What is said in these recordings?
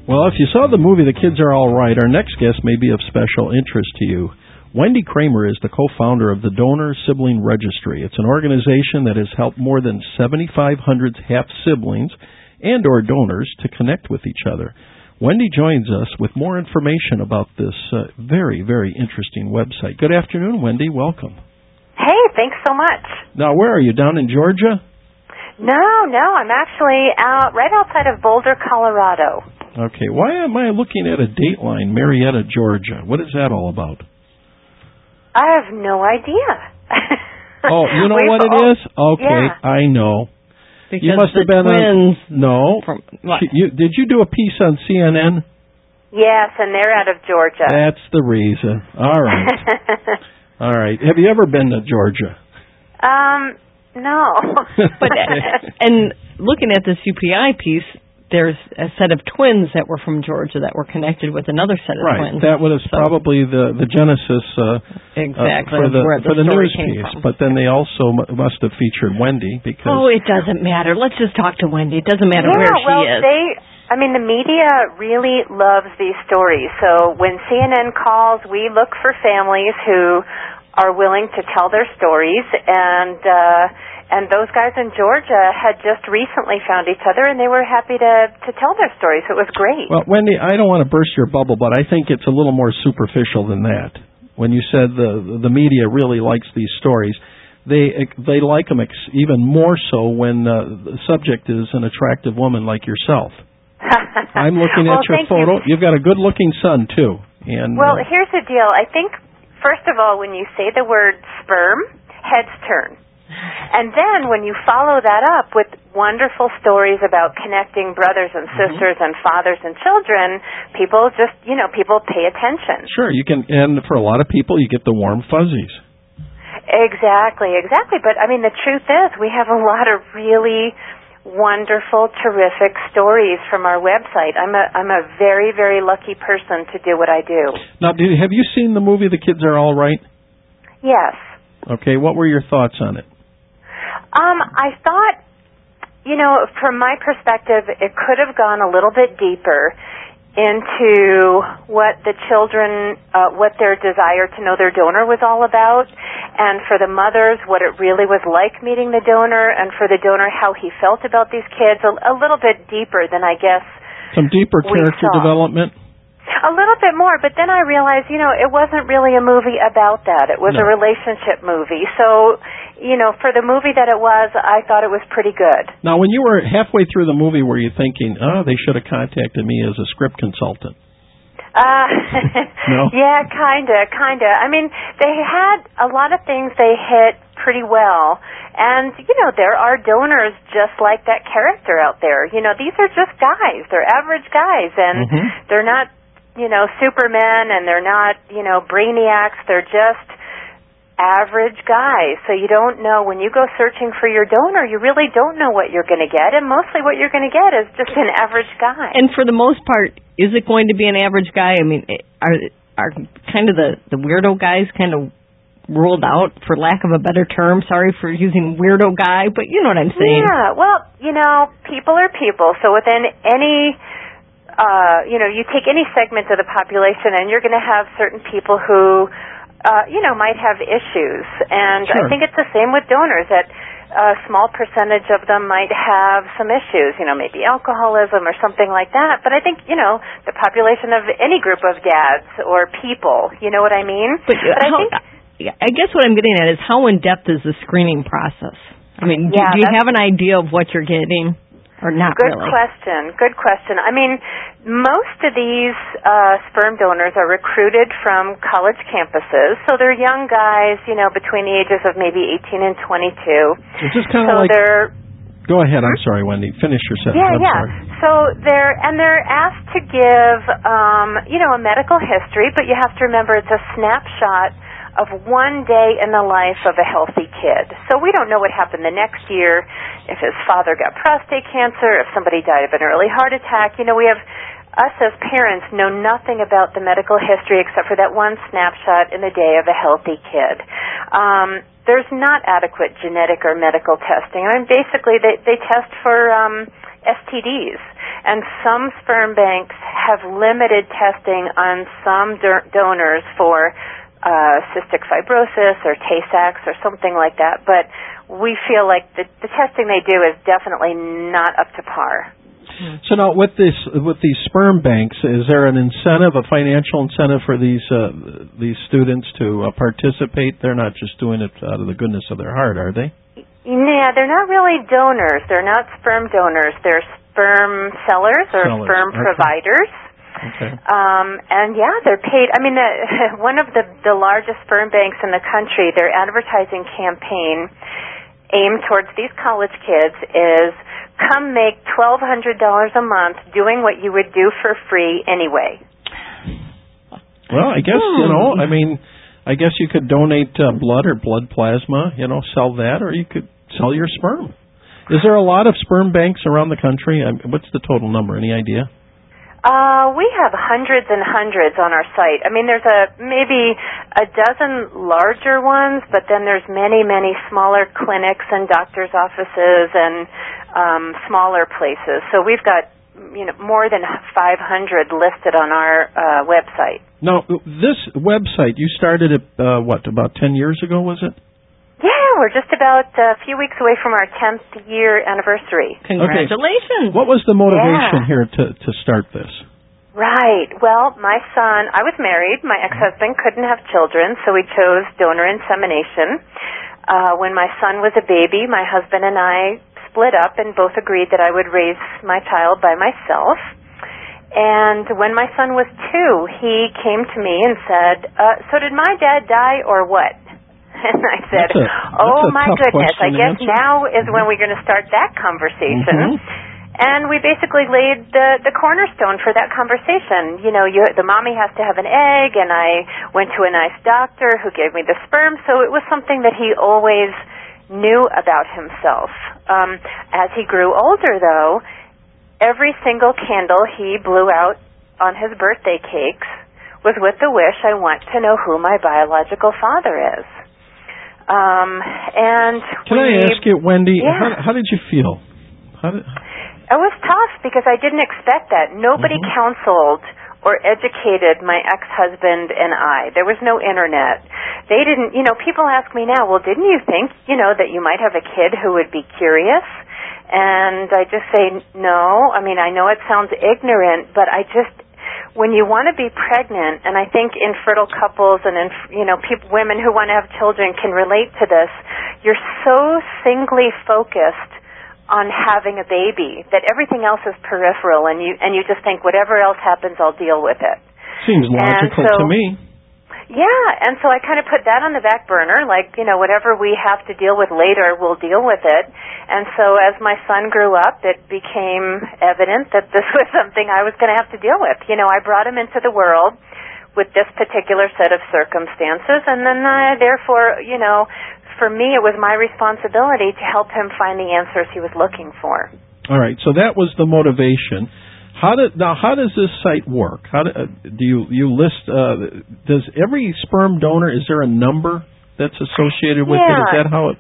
Well, if you saw the movie The Kids Are All Right, our next guest may be of special interest to you. Wendy Kramer is the co-founder of the Donor Sibling Registry. It's an organization that has helped more than 7,500 half-siblings and or donors to connect with each other. Wendy joins us with more information about this very, very interesting website. Good afternoon, Wendy. Welcome. Hey, thanks so much. Now, where are you, down in Georgia? No, I'm actually right outside of Boulder, Colorado. Okay, why am I looking at a Dateline, Marietta, Georgia? What is that all about? I have no idea. Oh, you know what it is? Okay, yeah. I know. Because you must have been twins. No. Did you do a piece on CNN? Yes, and they're out of Georgia. That's the reason. All right. All right. Have you ever been to Georgia? No. But and looking at this UPI piece, there's a set of twins that were from Georgia that were connected with another set of twins. Right. That was probably the genesis exactly for the news piece. From. But then they also must have featured Wendy because... Oh, it doesn't matter. Let's just talk to Wendy. It doesn't matter where she is. The media really loves these stories. So when CNN calls, we look for families who are willing to tell their stories, and those guys in Georgia had just recently found each other, and they were happy to tell their stories. So it was great. Well, Wendy, I don't want to burst your bubble, but I think it's a little more superficial than that. When you said the media really likes these stories, they like them even more so when the subject is an attractive woman like yourself. I'm looking at your photo. You've got a good-looking son, too. And well, here's the deal. I think, first of all, when you say the word sperm, heads turn. And then when you follow that up with wonderful stories about connecting brothers and sisters and fathers and children, people just, people pay attention. Sure, you can, and for a lot of people, you get the warm fuzzies. Exactly. But, the truth is, we have a lot of really wonderful, terrific stories from our website. I'm a very, very lucky person to do what I do. Now, have you seen the movie The Kids Are All Right? Yes. Okay, what were your thoughts on it? I thought, from my perspective, it could have gone a little bit deeper into what the children, what their desire to know their donor was all about, and for the mothers, what it really was like meeting the donor, and for the donor, how he felt about these kids, a little bit deeper than I guess some deeper character development? A little bit more, but then I realized, it wasn't really a movie about that. It was a relationship movie. So, for the movie that it was, I thought it was pretty good. Now, when you were halfway through the movie, were you thinking, they should have contacted me as a script consultant? No? Yeah, kind of. They had a lot of things they hit pretty well. And, there are donors just like that character out there. These are just guys. They're average guys, and they're not supermen, and they're not, brainiacs. They're just average guys. So you don't know, when you go searching for your donor, you really don't know what you're going to get, and mostly what you're going to get is just an average guy. And for the most part, is it going to be an average guy? Are kind of the weirdo guys kind of ruled out, for lack of a better term? Sorry for using weirdo guy, but you know what I'm saying. Yeah, well, people are people. So within any you take any segment of the population, and you're going to have certain people who, might have issues. And I think it's the same with donors, that a small percentage of them might have some issues, maybe alcoholism or something like that. But I think, the population of any group of dads or people, you know what I mean? I guess what I'm getting at is, how in-depth is the screening process? Do you have an idea of what you're getting? Or not Good really? Good question. Most of these sperm donors are recruited from college campuses, so they're young guys, between the ages of maybe 18 and 22. It's just kind of Go ahead. I'm sorry, Wendy. Finish your sentence. Sorry. So they're asked to give, a medical history, but you have to remember it's a snapshot of one day in the life of a healthy kid. So we don't know what happened the next year, if his father got prostate cancer, if somebody died of an early heart attack. We have, us as parents know nothing about the medical history except for that one snapshot in the day of a healthy kid. There's not adequate genetic or medical testing. Basically, they test for STDs. And some sperm banks have limited testing on some donors for cystic fibrosis or Tay-Sachs or something like that, but we feel like the testing they do is definitely not up to par. So now, with these sperm banks, is there an incentive, a financial incentive for these students to participate? They're not just doing it out of the goodness of their heart, are they? Yeah, they're not really donors. They're not sperm donors. They're sperm sellers or sperm providers. Okay. And yeah, they're paid. I mean, one of the largest sperm banks in the country, their advertising campaign aimed towards these college kids is, come make $1,200 a month doing what you would do for free anyway. Well, I guess, I guess you could donate blood or blood plasma, sell that, or you could sell your sperm. Is there a lot of sperm banks around the country? What's the total number? Any idea? We have hundreds and hundreds on our site. I mean, there's maybe a dozen larger ones, but then there's many, many smaller clinics and doctors' offices and smaller places. So we've got more than 500 listed on our website. Now, this website, you started it, about 10 years ago, was it? Yeah, we're just about a few weeks away from our 10th year anniversary. Congratulations. Okay. What was the motivation here to start this? Right. Well, my son, I was married. My ex-husband couldn't have children, so we chose donor insemination. When my son was a baby, my husband and I split up and both agreed that I would raise my child by myself. And when my son was 2, he came to me and said, so did my dad die or what? And I said, oh my goodness, I guess now is when we're going to start that conversation. Mm-hmm. And we basically laid the cornerstone for that conversation. The mommy has to have an egg, and I went to a nice doctor who gave me the sperm, so it was something that he always knew about himself. As he grew older, though, every single candle he blew out on his birthday cakes was with the wish, I want to know who my biological father is. And can I ask you, Wendy, yeah. how did you feel? It was tough because I didn't expect that. Nobody counseled or educated my ex-husband and I. There was no internet. They didn't, people ask me now, well, didn't you think, that you might have a kid who would be curious? And I just say, no. I mean, I know it sounds ignorant, but when you want to be pregnant, and I think infertile couples and women who want to have children can relate to this, you're so singly focused on having a baby that everything else is peripheral, and you just think whatever else happens, I'll deal with it. Seems logical to me. Yeah, and so I kind of put that on the back burner, like, whatever we have to deal with later, we'll deal with it. And so as my son grew up, it became evident that this was something I was going to have to deal with. I brought him into the world with this particular set of circumstances, and then therefore, for me, it was my responsibility to help him find the answers he was looking for. All right, so that was the motivation. How does this site work? How do you list? Does every sperm donor, is there a number that's associated with it? Is that how it?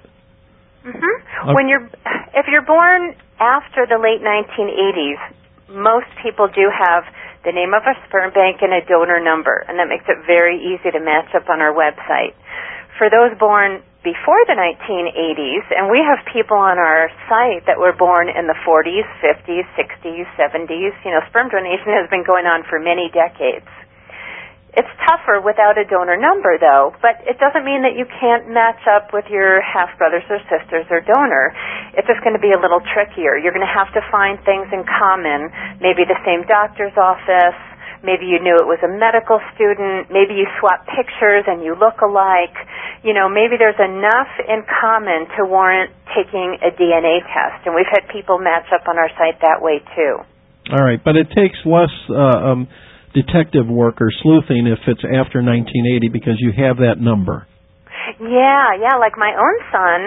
Mm-hmm. If you're born after the late 1980s, most people do have the name of a sperm bank and a donor number, and that makes it very easy to match up on our website. For those born before the 1980s, and we have people on our site that were born in the 40s, 50s, 60s, 70s. Sperm donation has been going on for many decades. It's tougher without a donor number, though, but it doesn't mean that you can't match up with your half-brothers or sisters or donor. It's just going to be a little trickier. You're going to have to find things in common, maybe the same doctor's office, maybe you knew it was a medical student, maybe you swap pictures and you look alike. Maybe there's enough in common to warrant taking a DNA test, and we've had people match up on our site that way, too. All right, but it takes less detective work or sleuthing if it's after 1980 because you have that number. Yeah, like my own son,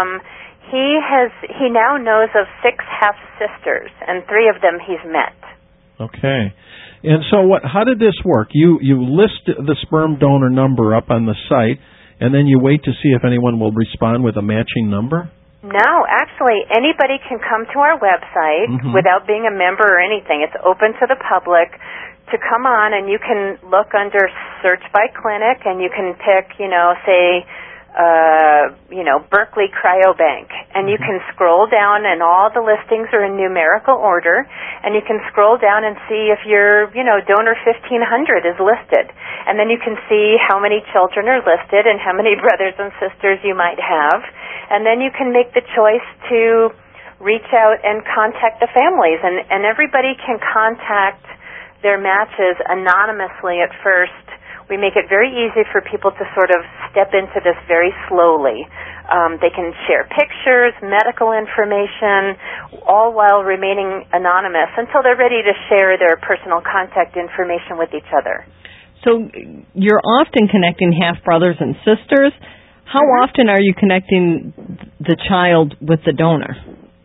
he now knows of 6 half-sisters, and 3 of them he's met. Okay. And so how did this work? You list the sperm donor number up on the site, and then you wait to see if anyone will respond with a matching number? No, actually, anybody can come to our website without being a member or anything. It's open to the public to come on, and you can look under search by clinic, and you can pick, say, Berkeley Cryobank, and you can scroll down, and all the listings are in numerical order, and you can scroll down and see if your, donor 1500 is listed, and then you can see how many children are listed and how many brothers and sisters you might have, and then you can make the choice to reach out and contact the families, and everybody can contact their matches anonymously at first. We make it very easy for people to sort of step into this very slowly. They can share pictures, medical information, all while remaining anonymous until they're ready to share their personal contact information with each other. So you're often connecting half-brothers and sisters. How often are you connecting the child with the donor?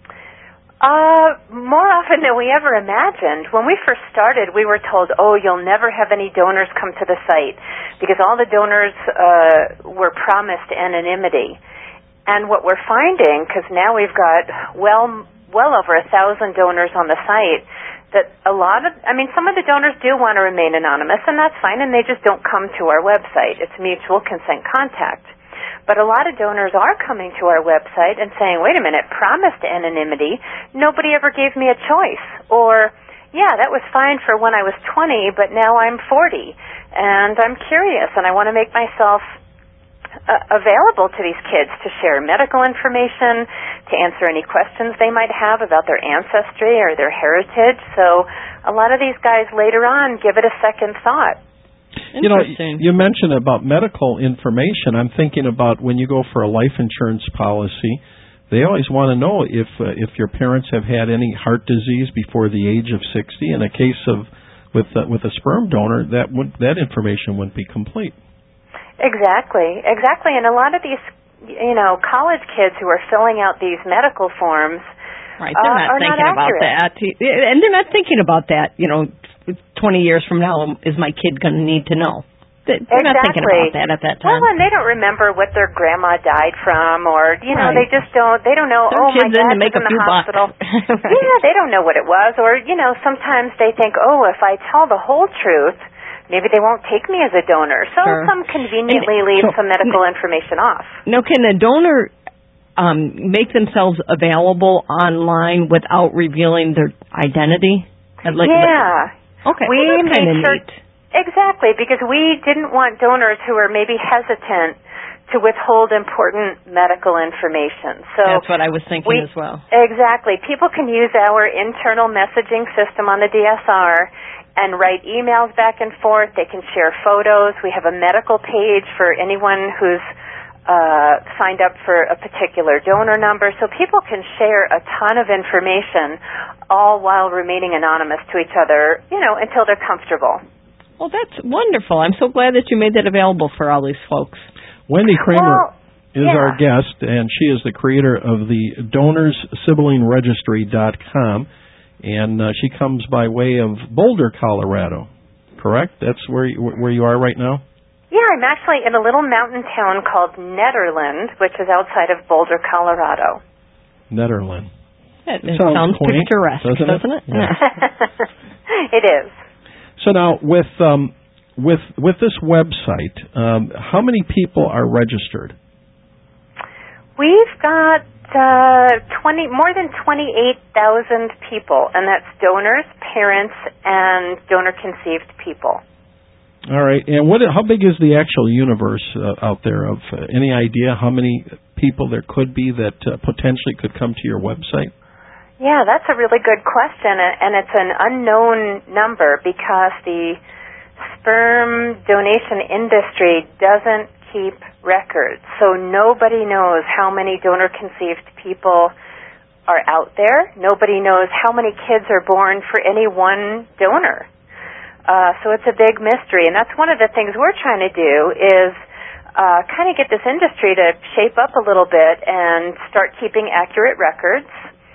More often than we ever imagined. When we first started, we were told, you'll never have any donors come to the site because all the donors were promised anonymity. And what we're finding, because now we've got well over 1,000 donors on the site, that some of the donors do want to remain anonymous, and that's fine, and they just don't come to our website. It's mutual consent contact. But a lot of donors are coming to our website and saying, wait a minute, promised anonymity, nobody ever gave me a choice. Or, yeah, that was fine for when I was 20, but now I'm 40, and I'm curious, and I want to make myself available to these kids to share medical information, to answer any questions they might have about their ancestry or their heritage. So a lot of these guys later on give it a second thought. You mentioned about medical information. I'm thinking about when you go for a life insurance policy, they always want to know if your parents have had any heart disease before the age of 60. In a case of with a sperm donor, that information wouldn't be complete. Exactly. And a lot of these, college kids who are filling out these medical forms, right? They're not thinking about that, and they're not thinking about that. 20 years from now, is my kid going to need to know? They're not thinking about that at that time. Well, and they don't remember what their grandma died from, or right. They just don't. They don't know. Their my dad was in the hospital. Yeah, they don't know what it was, or sometimes they think, if I tell the whole truth, maybe they won't take me as a donor. So some conveniently leave some medical information off. Now, can a donor make themselves available online without revealing their identity? Okay, we that's kind of neat. Exactly, because we didn't want donors who are maybe hesitant to withhold important medical information. So that's what I was thinking as well. Exactly. People can use our internal messaging system on the DSR and write emails back and forth. They can share photos. We have a medical page for anyone who's signed up for a particular donor number. So people can share a ton of information all while remaining anonymous to each other, until they're comfortable. Well, that's wonderful. I'm so glad that you made that available for all these folks. Wendy Kramer is our guest, and she is the creator of the DonorsSiblingRegistry.com, and she comes by way of Boulder, Colorado. Correct? That's where you are right now? Yeah, I'm actually in a little mountain town called Nederland, which is outside of Boulder, Colorado. Nederland. It sounds quaint, picturesque, doesn't it? Yeah. It is. So now, with this website, how many people are registered? We've got more than 28,000 people, and that's donors, parents, and donor-conceived people. All right, and how big is the actual universe out there? Of any idea how many people there could be that potentially could come to your website? Yeah, that's a really good question, and it's an unknown number because the sperm donation industry doesn't keep records, so nobody knows how many donor-conceived people are out there. Nobody knows how many kids are born for any one donor. So it's a big mystery, and that's one of the things we're trying to do is kind of get this industry to shape up a little bit and start keeping accurate records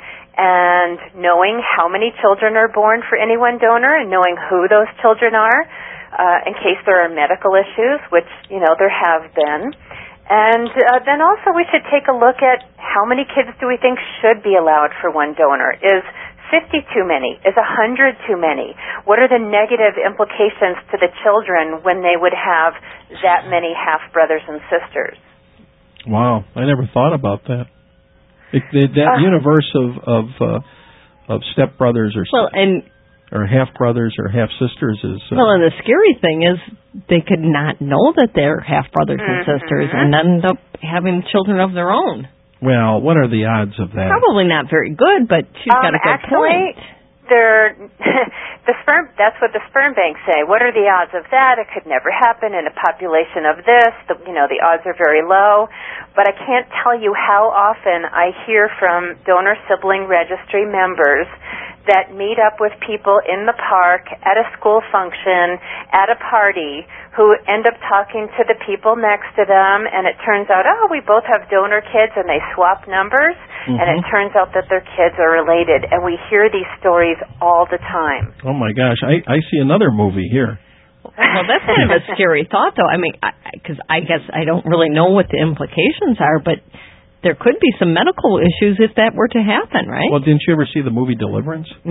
and knowing how many children are born for any one donor and knowing who those children are in case there are medical issues, which, there have been, And then also we should take a look at how many kids do we think should be allowed for one donor. Is 50 too many? Is 100 too many? What are the negative implications to the children when they would have that many half-brothers and sisters? Wow, I never thought about that. That universe of stepbrothers or half-brothers or half-sisters is... well, and the scary thing is they could not know that they're half-brothers and sisters and end up having children of their own. Well, what are the odds of that? Probably not very good, but she's got a good point. The sperm. That's what the sperm banks say. What are the odds of that? It could never happen in a population of this. The odds are very low. But I can't tell you how often I hear from donor sibling registry members that meet up with people in the park, at a school function, at a party, who end up talking to the people next to them, and it turns out, we both have donor kids, and they swap numbers, and it turns out that their kids are related. And we hear these stories all the time. Oh, my gosh. I see another movie here. Well, that's kind of a scary thought, though. I mean, because I guess I don't really know what the implications are, but there could be some medical issues if that were to happen, right? Well, didn't you ever see the movie Deliverance? Of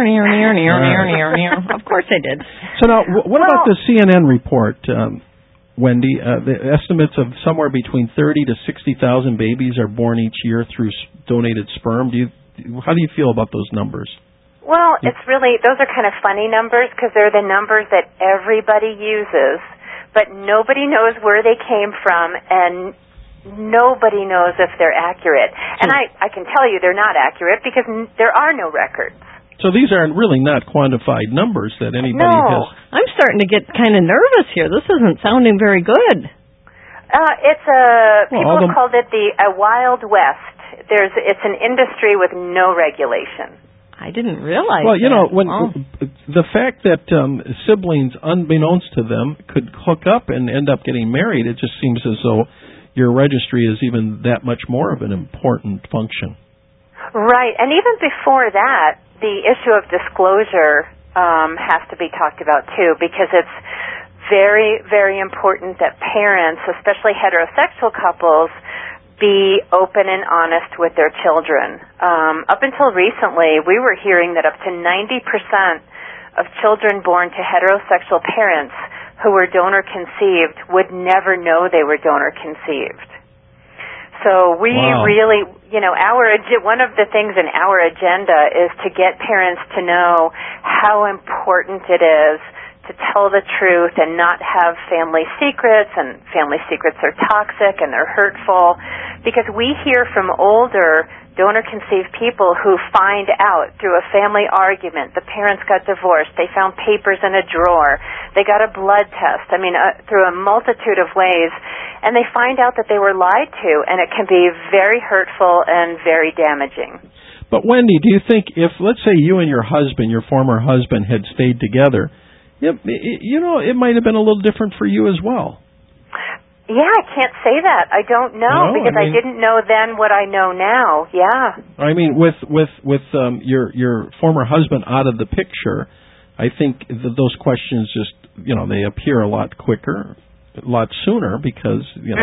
course I did. So now, what about the CNN report, Wendy? The estimates of somewhere between 30 to 60,000 babies are born each year through donated sperm. How do you feel about those numbers? Well, those are kind of funny numbers because they're the numbers that everybody uses, but nobody knows where they came from, and nobody knows if they're accurate. And I can tell you they're not accurate because there are no records. So these are really not quantified numbers that anybody has. I'm starting to get kind of nervous here. This isn't sounding very good. People have called it a Wild West. It's an industry with no regulation. I didn't realize. Well, the fact that siblings, unbeknownst to them, could hook up and end up getting married, it just seems as though your registry is even that much more of an important function. Right, and even before that, the issue of disclosure has to be talked about too, because it's very, very important that parents, especially heterosexual couples, be open and honest with their children. Up until recently, we were hearing that up to 90% of children born to heterosexual parents who were donor conceived would never know they were donor conceived. So we really, one of the things in our agenda is to get parents to know how important it is to tell the truth and not have family secrets, and family secrets are toxic and they're hurtful, because we hear from older donor-conceived people who find out through a family argument, the parents got divorced, they found papers in a drawer, they got a blood test, through a multitude of ways, and they find out that they were lied to, and it can be very hurtful and very damaging. But Wendy, do you think if, let's say you and your husband, your former husband, had stayed together, it might have been a little different for you as well? Yeah, I can't say that. I don't know, because I didn't know then what I know now. Yeah. I mean, with your former husband out of the picture, I think those questions just they appear a lot quicker, a lot sooner, because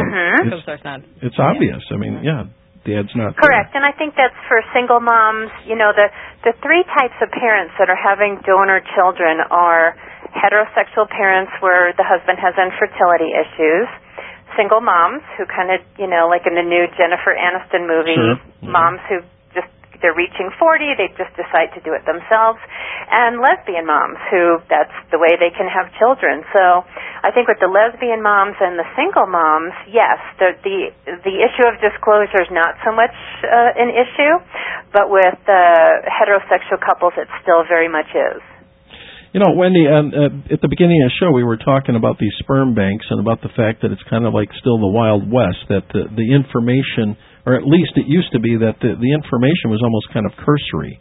it's obvious. Dad's not correct, there. And I think that's for single moms. The three types of parents that are having donor children are heterosexual parents where the husband has infertility issues, single moms who kind of, like in the new Jennifer Aniston movie, moms who they're reaching 40, they just decide to do it themselves, and lesbian moms who that's the way they can have children. So I think with the lesbian moms and the single moms, yes, the issue of disclosure is not so much an issue, but with heterosexual couples, it still very much is. Wendy, at the beginning of the show, we were talking about these sperm banks and about the fact that it's kind of like still the Wild West, that the information, or at least it used to be, that the information was almost kind of cursory.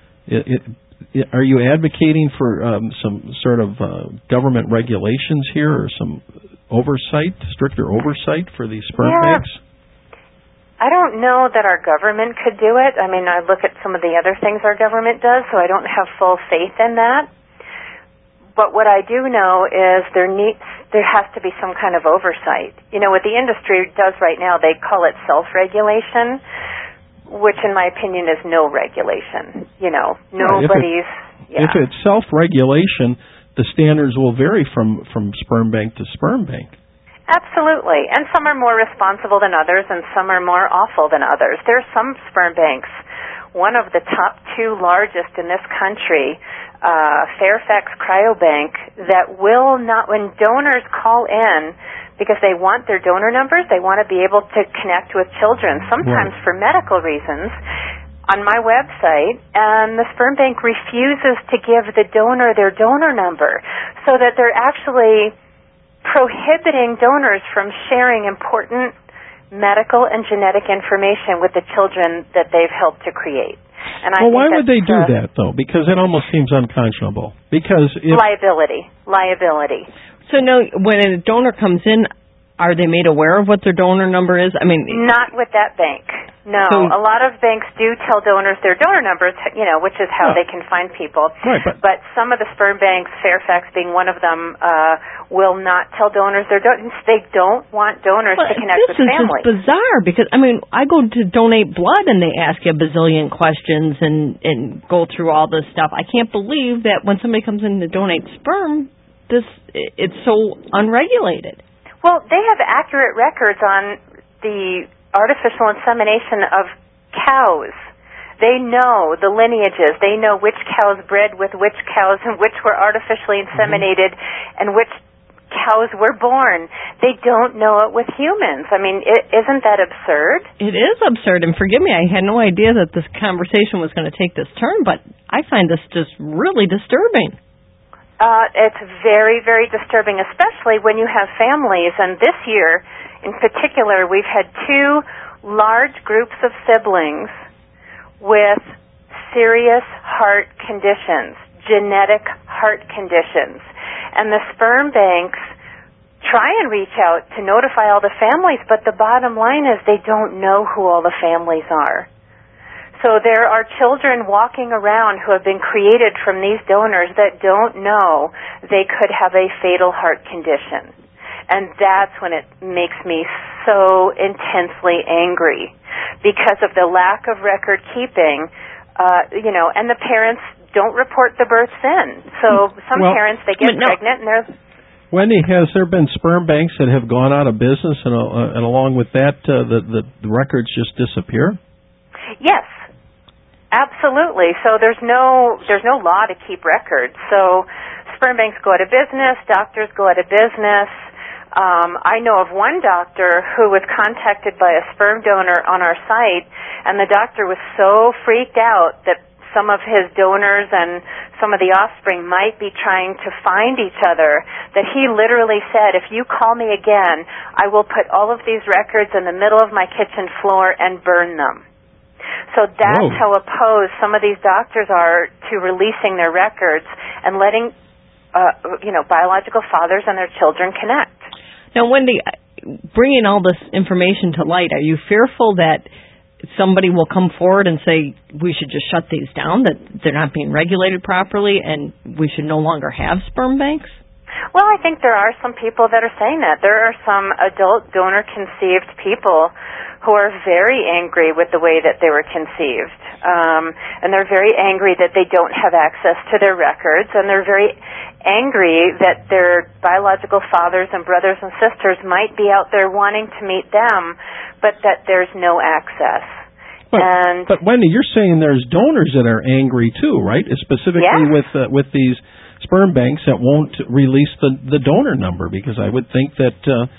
Are you advocating for some sort of government regulations here, or some stricter oversight for these sperm banks? I don't know that our government could do it. I look at some of the other things our government does, so I don't have full faith in that. But what I do know is there has to be some kind of oversight. What the industry does right now, they call it self-regulation, which in my opinion is no regulation. Nobody's... If it's self-regulation, the standards will vary from sperm bank to sperm bank. Absolutely. And some are more responsible than others, and some are more awful than others. There are some sperm banks, one of the top 2 largest in this country, Fairfax Cryobank, that will not, when donors call in, because they want their donor numbers, they want to be able to connect with children, sometimes for medical reasons, on my website, and the sperm bank refuses to give the donor their donor number, so that they're actually prohibiting donors from sharing important medical and genetic information with the children that they've helped to create. And why would they do that, though? Because it almost seems unconscionable. Because liability. So now, when a donor comes in, are they made aware of what their donor number is? I mean, not with that bank. No, a lot of banks do tell donors their donor numbers, which is how they can find people. Right, but some of the sperm banks, Fairfax being one of them, will not tell donors their donors. They don't want donors to connect with families. This is just bizarre because, I go to donate blood and they ask you a bazillion questions and go through all this stuff. I can't believe that when somebody comes in to donate sperm, it's so unregulated. Well, they have accurate records on the artificial insemination of cows. They know the lineages. They know which cows bred with which cows and which were artificially inseminated and which cows were born. They don't know it with humans. Isn't that absurd? It is absurd, and forgive me, I had no idea that this conversation was going to take this turn, but I find this just really disturbing. It's very, very disturbing, especially when you have families. And this year, in particular, we've had 2 large groups of siblings with serious heart conditions, genetic heart conditions. And the sperm banks try and reach out to notify all the families, but the bottom line is they don't know who all the families are. So there are children walking around who have been created from these donors that don't know they could have a fatal heart condition. And that's when it makes me so intensely angry because of the lack of record keeping, and the parents don't report the births in. So some parents, they get pregnant and they're... Wendy, has there been sperm banks that have gone out of business and along with that, the records just disappear? Yes. Absolutely. So there's no law to keep records. So sperm banks go out of business, doctors go out of business. I know of one doctor who was contacted by a sperm donor on our site, and the doctor was so freaked out that some of his donors and some of the offspring might be trying to find each other that he literally said, if you call me again, I will put all of these records in the middle of my kitchen floor and burn them. So that's how opposed some of these doctors are to releasing their records and letting, biological fathers and their children connect. Now, Wendy, bringing all this information to light, are you fearful that somebody will come forward and say we should just shut these down, that they're not being regulated properly, and we should no longer have sperm banks? Well, I think there are some people that are saying that. There are some adult donor-conceived people who are very angry with the way that they were conceived. And they're very angry that they don't have access to their records, and they're very angry that their biological fathers and brothers and sisters might be out there wanting to meet them, but that there's no access. But Wendy, you're saying there's donors that are angry too, right? Specifically with these sperm banks that won't release the donor number, because I would think that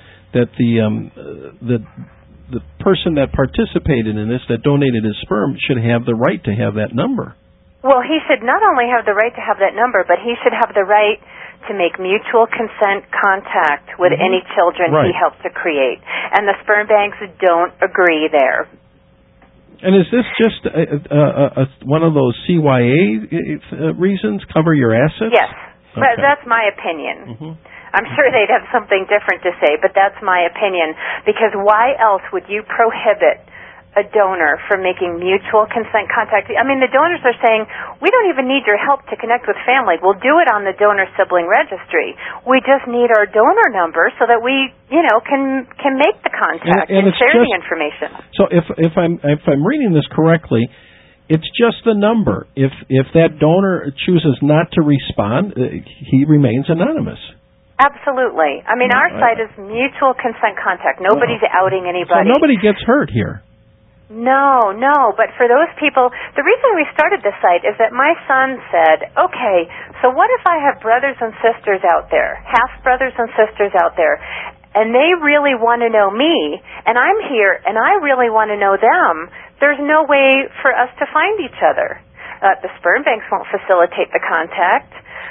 the person that participated in this, that donated his sperm, should have the right to have that number. Well, he should not only have the right to have that number, but he should have the right to make mutual consent contact with any children he helped to create. And the sperm banks don't agree there. And is this just one of those CYA reasons, cover your assets? Yes, okay. That's my opinion. I'm sure they'd have something different to say, but that's my opinion. Because why else would you prohibit a donor from making mutual consent contact. I mean, the donors are saying, we don't even need your help to connect with family. We'll do it on the donor sibling registry. We just need our donor number so that we, can make the contact and share the information. So if I'm reading this correctly, it's just the number. If that donor chooses not to respond, he remains anonymous. Absolutely. I mean, our site is mutual consent contact. Nobody's outing anybody. So nobody gets hurt here. No. But for those people, the reason we started this site is that my son said, okay, so what if I have brothers and sisters out there, half-brothers and sisters out there, and they really want to know me, and I'm here, and I really want to know them? There's no way for us to find each other. The sperm banks won't facilitate the contact.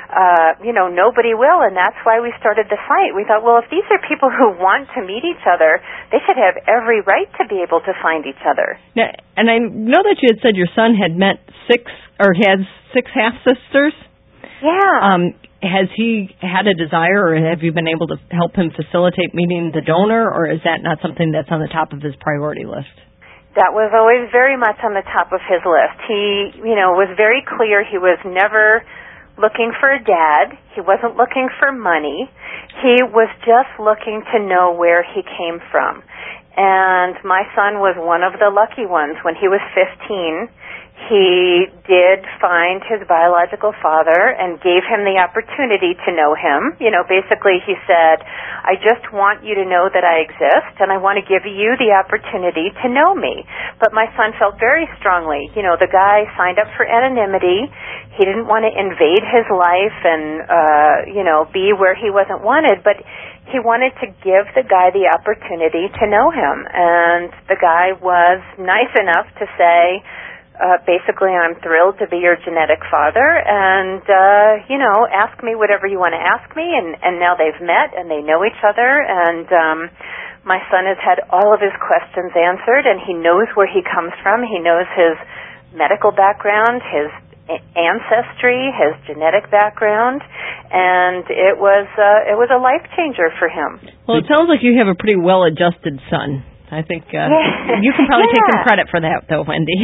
Nobody will, and that's why we started the site. We thought, well, if these are people who want to meet each other, they should have every right to be able to find each other. Now, and I know that you had said your son had met has six half-sisters. Yeah. Has he had a desire, or have you been able to help him facilitate meeting the donor, or is that not something that's on the top of his priority list? That was always very much on the top of his list. He, was very clear he was never looking for a dad. He wasn't looking for money. He was just looking to know where he came from. And my son was one of the lucky ones. When he was 15, he did find his biological father and gave him the opportunity to know him. Basically he said, I just want you to know that I exist, and I want to give you the opportunity to know me. But my son felt very strongly, the guy signed up for anonymity. He didn't want to invade his life and, be where he wasn't wanted, but he wanted to give the guy the opportunity to know him. And the guy was nice enough to say, basically, I'm thrilled to be your genetic father, and, ask me whatever you want to ask me, and now they've met, and they know each other, and my son has had all of his questions answered, and he knows where he comes from. He knows his medical background, his ancestry, his genetic background, and it was a life changer for him. Well, it sounds like you have a pretty well-adjusted son. I think you can probably take some credit for that, though, Wendy.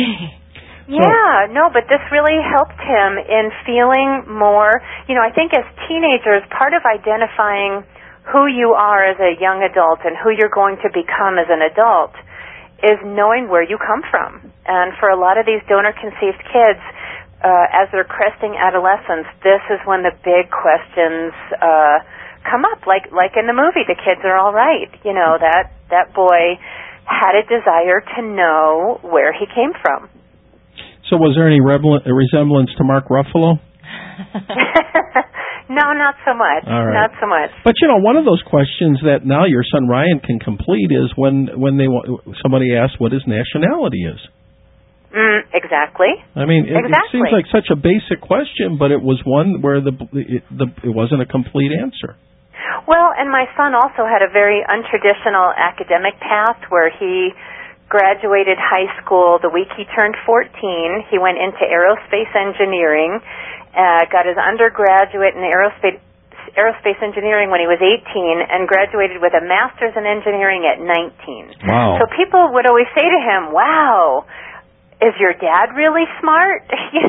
But this really helped him in feeling more, I think as teenagers, part of identifying who you are as a young adult and who you're going to become as an adult is knowing where you come from. And for a lot of these donor-conceived kids, as they're cresting adolescence, this is when the big questions come up, like in the movie, The Kids Are All Right. That boy had a desire to know where he came from. So was there any resemblance to Mark Ruffalo? No, not so much. All right. Not so much. But one of those questions that now your son Ryan can complete is when somebody asks what his nationality is. Exactly. I mean, it seems like such a basic question, but it was one where it wasn't a complete answer. Well, and my son also had a very untraditional academic path where he graduated high school the week he turned 14. He went into aerospace engineering, got his undergraduate in aerospace engineering when he was 18, and graduated with a master's in engineering at 19. Wow. So people would always say to him, wow, is your dad really smart?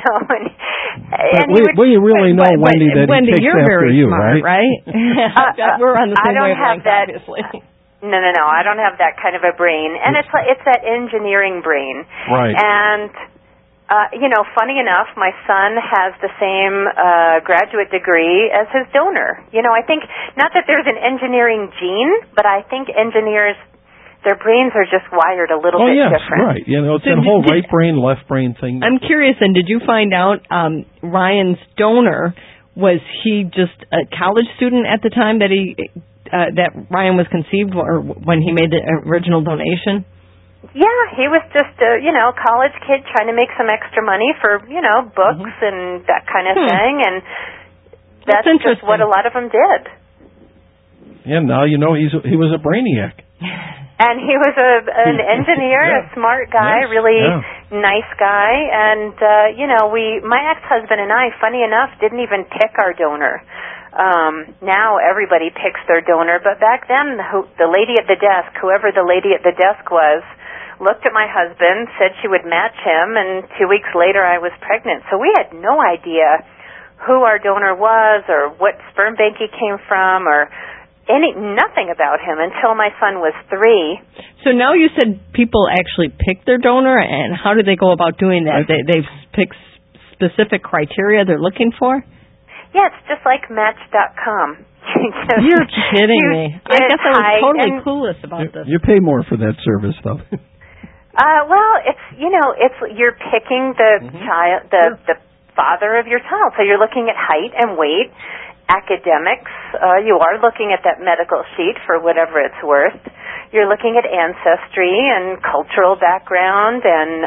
We really know, Wendy, that Wendy, he takes you're after very you, smart, right? We're on the same wavelength, obviously. No, I don't have that kind of a brain. And it's that engineering brain. Right. And, funny enough, my son has the same graduate degree as his donor. I think, not that there's an engineering gene, but I think engineers, their brains are just wired a little bit different. Right. It's that whole right brain, left brain thing. I'm curious, and did you find out Ryan's donor, was he just a college student at the time that that Ryan was conceived, or when he made the original donation? Yeah, he was just a, college kid trying to make some extra money for, books and that kind of thing, and that's just what a lot of them did. Yeah, now he was a brainiac. And he was an engineer, a smart guy, really nice guy, and, my ex-husband and I, funny enough, didn't even pick our donor. Now everybody picks their donor, but back then the lady at the desk, whoever the lady at the desk was looked at my husband, said she would match him, and 2 weeks later I was pregnant. So we had no idea who our donor was or what sperm bank he came from or nothing about him until my son was 3. So now you said people actually pick their donor, and how do they go about doing that? They pick specific criteria they're looking for? Yeah, it's just like Match.com. You're kidding me. I guess I was totally clueless about this. You pay more for that service, though. Well, it's you're picking the child, the father of your child. So you're looking at height and weight, academics. You are looking at that medical sheet for whatever it's worth. You're looking at ancestry and cultural background and,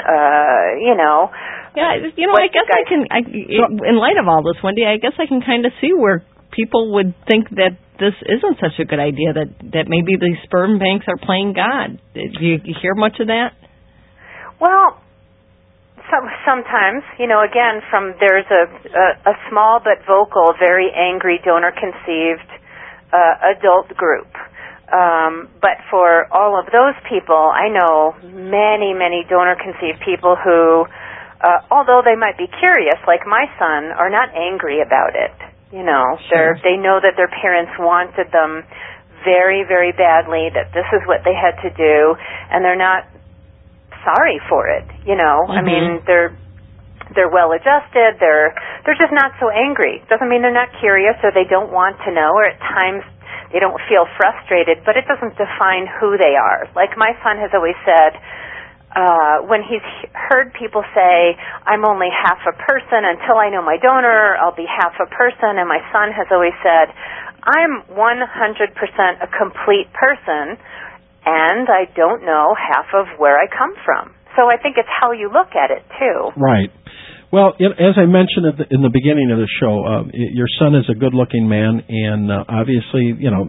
Yeah, I guess I can, in light of all this, Wendy, I guess I can kind of see where people would think that this isn't such a good idea, that maybe these sperm banks are playing God. Do you hear much of that? Well, sometimes, again, there's a small but vocal, very angry donor-conceived adult group. But for all of those people, I know many, many donor-conceived people who, although they might be curious, like my son, are not angry about it. Sure. They know that their parents wanted them very, very badly, that this is what they had to do, and they're not sorry for it. I mean, they're well adjusted. They're just not so angry. Doesn't mean they're not curious or they don't want to know, or at times they don't feel frustrated, but it doesn't define who they are. Like my son has always said, when he's heard people say, I'm only half a person, until I know my donor, I'll be half a person, and my son has always said, I'm 100% a complete person, and I don't know half of where I come from. So I think it's how you look at it, too. Right. Well, as I mentioned in the beginning of the show, your son is a good-looking man, and obviously,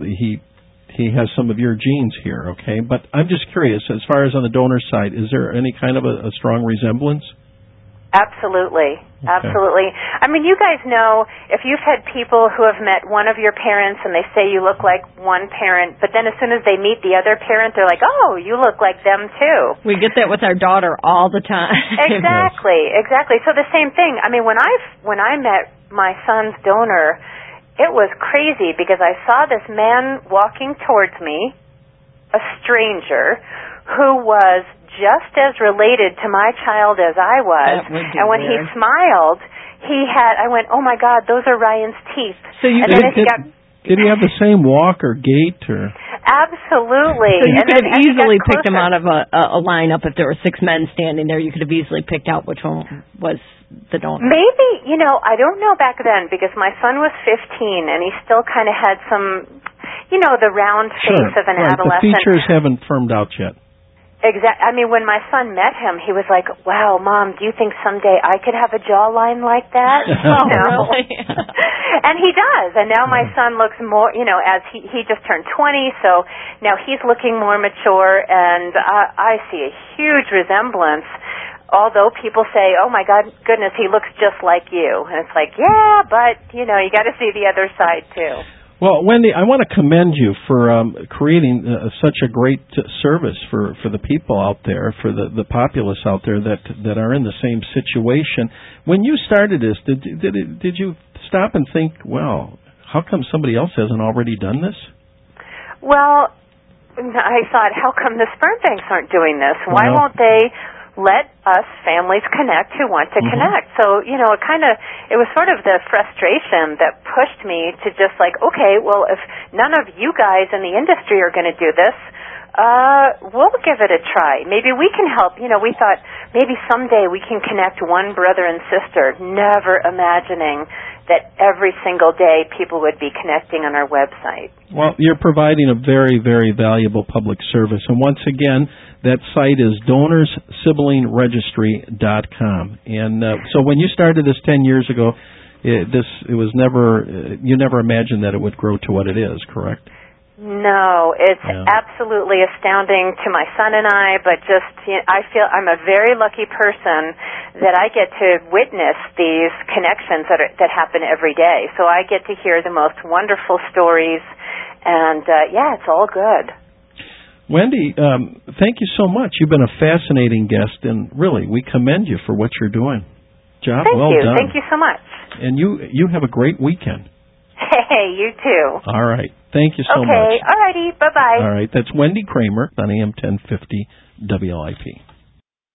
he has some of your genes here, okay? But I'm just curious, as far as on the donor side, is there any kind of a strong resemblance? Absolutely. Okay. Absolutely. I mean, you guys know, if you've had people who have met one of your parents and they say you look like one parent, but then as soon as they meet the other parent, they're like, oh, you look like them too. We get that with our daughter all the time. Exactly. Exactly. So the same thing. I mean, when I met my son's donor, it was crazy because I saw this man walking towards me, a stranger, who was just as related to my child as I was. And when he smiled, I went, oh my God, those are Ryan's teeth. So did he have the same walk or gait or? Absolutely. So you could have easily picked him out of a lineup. If there were 6 men standing there, you could have easily picked out which one was the donor. Maybe, I don't know back then because my son was 15 and he still kind of had some, the round face of an adolescent. The features haven't firmed out yet. Exactly. I mean, when my son met him, he was like, wow, Mom, do you think someday I could have a jawline like that? Really? And he does. And now my son looks more, as he just turned 20, so now he's looking more mature, and I see a huge resemblance. Although people say, oh, my goodness, he looks just like you. And it's like, yeah, but, you got to see the other side, too. Well, Wendy, I want to commend you for creating such a great service for the people out there, for the populace out there that are in the same situation. When you started this, did you stop and think, well, how come somebody else hasn't already done this? Well, I thought, how come the sperm banks aren't doing this? Why won't they let us families connect who want to connect? So, it was sort of the frustration that pushed me to just like, okay, well, if none of you guys in the industry are going to do this, we'll give it a try. Maybe we can help. We thought maybe someday we can connect one brother and sister, never imagining that every single day people would be connecting on our website. Well, you're providing a very, very valuable public service. And once again, that site is DonorsSiblingRegistry.com. And so when you started this 10 years ago, you never imagined that it would grow to what it is, correct? No, it's absolutely astounding to my son and I, but just I feel I'm a very lucky person that I get to witness these connections that happen every day. So I get to hear the most wonderful stories, and it's all good. Wendy, thank you so much. You've been a fascinating guest, and really, we commend you for what you're doing. Job well done. Thank you so much. And you have a great weekend. Hey, you too. All right. Thank you so much. Okay. All righty. Bye-bye. All right. That's Wendy Kramer on AM 1050 WLIP.